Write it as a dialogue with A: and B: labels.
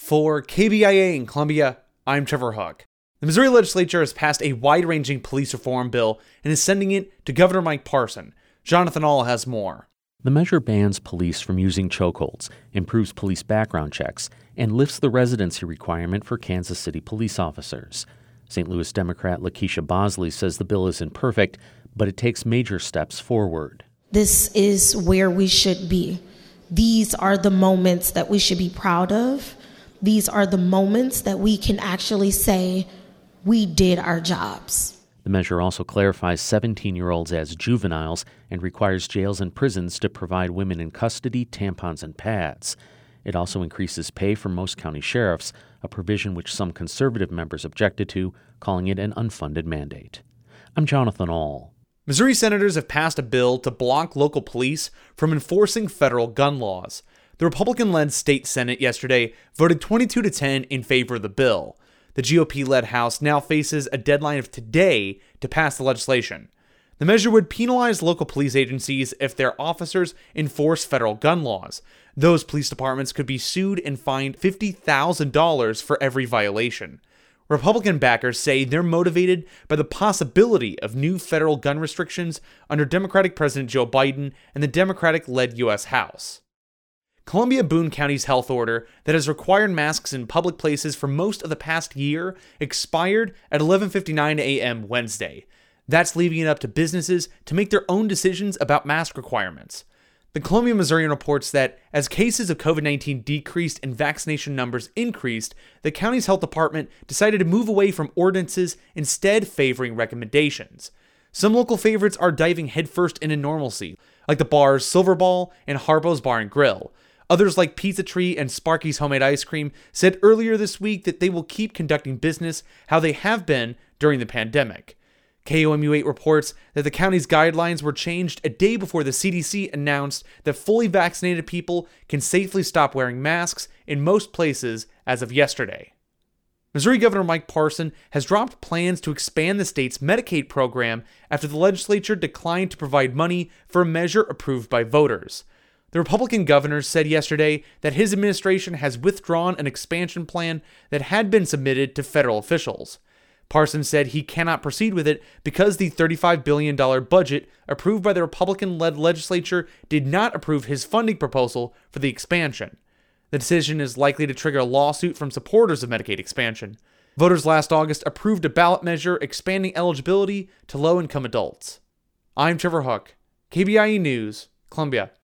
A: For KBIA in Columbia, I'm Trevor Hook. The Missouri legislature has passed a wide-ranging police reform bill and is sending it to Governor Mike Parson. Jonathan Ahl has more.
B: The measure bans police from using chokeholds, improves police background checks, and lifts the residency requirement for Kansas City police officers. St. Louis Democrat Lakeisha Bosley says the bill isn't perfect, but it takes major steps forward.
C: This is where we should be. These are the moments that we should be proud of. These are the moments that we can actually say, we did our jobs.
B: The measure also clarifies 17-year-olds as juveniles and requires jails and prisons to provide women in custody tampons and pads. It also increases pay for most county sheriffs, a provision which some conservative members objected to, calling it an unfunded mandate. I'm Jonathan Ahl.
A: Missouri senators have passed a bill to block local police from enforcing federal gun laws. The Republican-led state Senate yesterday voted 22-10 in favor of the bill. The GOP-led House now faces a deadline of today to pass the legislation. The measure would penalize local police agencies if their officers enforce federal gun laws. Those police departments could be sued and fined $50,000 for every violation. Republican backers say they're motivated by the possibility of new federal gun restrictions under Democratic President Joe Biden and the Democratic-led U.S. House. Columbia Boone County's health order that has required masks in public places for most of the past year expired at 11:59 a.m. Wednesday. That's leaving it up to businesses to make their own decisions about mask requirements. The Columbia Missourian reports that as cases of COVID-19 decreased and vaccination numbers increased, the county's health department decided to move away from ordinances, instead favoring recommendations. Some local favorites are diving headfirst into normalcy, like the bars Silver Ball and Harpo's Bar and Grill. Others like Pizza Tree and Sparky's Homemade Ice Cream said earlier this week that they will keep conducting business how they have been during the pandemic. KOMU8 reports that the county's guidelines were changed a day before the CDC announced that fully vaccinated people can safely stop wearing masks in most places as of yesterday. Missouri Governor Mike Parson has dropped plans to expand the state's Medicaid program after the legislature declined to provide money for a measure approved by voters. The Republican governor said yesterday that his administration has withdrawn an expansion plan that had been submitted to federal officials. Parson said he cannot proceed with it because the $35 billion budget approved by the Republican-led legislature did not approve his funding proposal for the expansion. The decision is likely to trigger a lawsuit from supporters of Medicaid expansion. Voters last August approved a ballot measure expanding eligibility to low-income adults. I'm Trevor Hook, KBIE News, Columbia.